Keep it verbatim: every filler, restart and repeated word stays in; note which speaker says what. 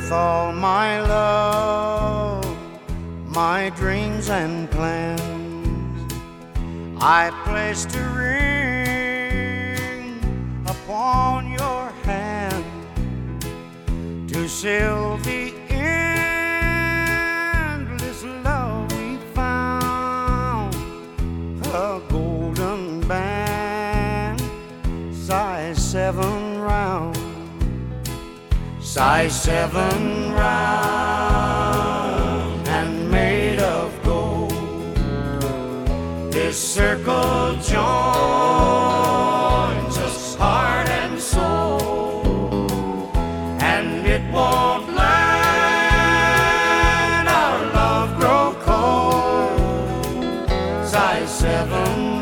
Speaker 1: with all my love, my dreams and plans. I placed a ring upon your hand to seal the endless love we found. A golden band, size seven round, size seven round, and made of gold. This circle joins